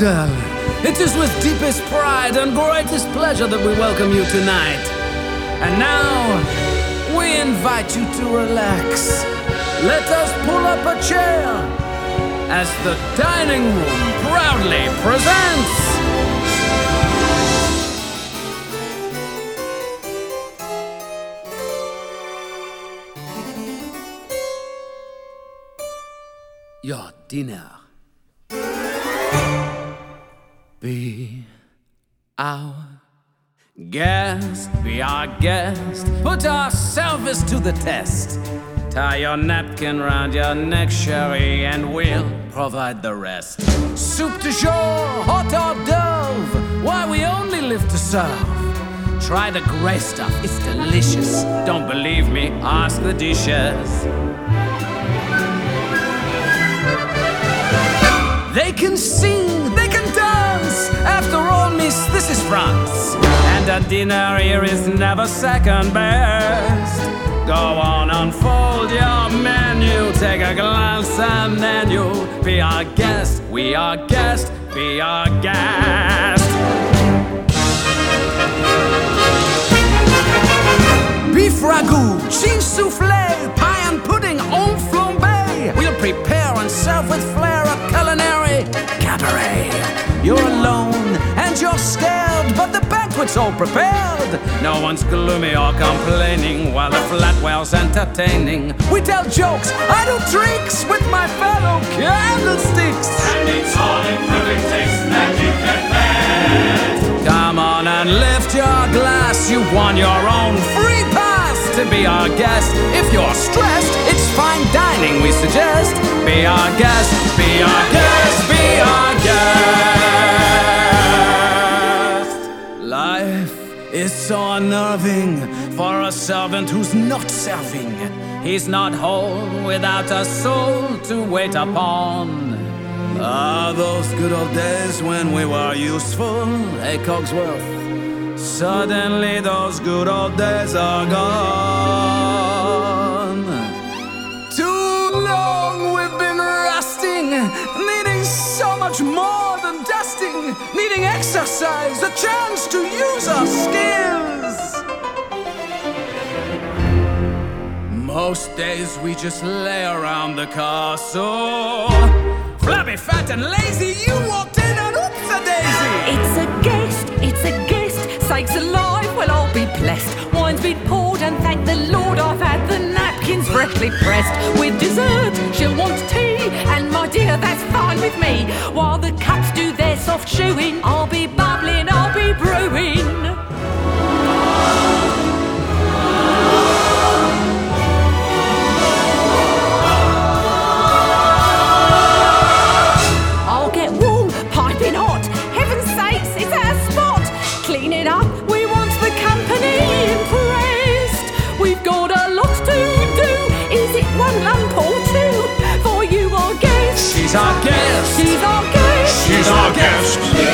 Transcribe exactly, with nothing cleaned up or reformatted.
girl, it is with deepest pride and greatest pleasure that we welcome you tonight. And now, we invite you to relax. Let us pull up a chair as the dining room proudly presents your dinner. Be our guest, be our guest. Put our service to the test. Tie your napkin round your neck, sherry, and we'll provide the rest. Soup du jour, hot hors d'oeuvre, why we only live to serve. Try the gray stuff, it's delicious. Don't believe me, ask the dishes. They can sing, they can dance. After all, miss, this is France. And a dinner here is never second best. Go on, unfold your menu. Take a glance and then you'll be our guest. We are guest, be our guest. Beef ragout, cheese soufflé, pie and pudding, en flambé. We'll prepare and serve with flair a culinary cabaret. You're alone and you're scared, but the banquet's all prepared. No one's gloomy or complaining while the flatware's entertaining. We tell jokes, I do tricks with my fellow candlesticks. And it's all improving taste, magic and bad. Come on and lift your glass. You won your own free pass to be our guest. If you're stressed, it's fine dining we suggest. Be our guest, be our guest, be our guest. Life is so unnerving for a servant who's not serving. He's not whole without a soul to wait upon. Ah, those good old days when we were useful, hey Cogsworth. Suddenly those good old days are gone. Too long we've been rusting, needing so much more than dusting, needing exercise, a chance to use our skills. Most days we just lay around the castle. Flabby, fat and lazy, you walked in and oops-a-daisy. It's a guest, it's a guest, sakes alive, well I'll be blessed. Wine's been poured and thank the Lord I've had the napkins freshly pressed. With dessert, she'll want tea, and my dear, that's fine with me. While the cups do their soft chewing, I'll be bubbling, I'll be brewing. She's our guest. She's our guest. She's our guest.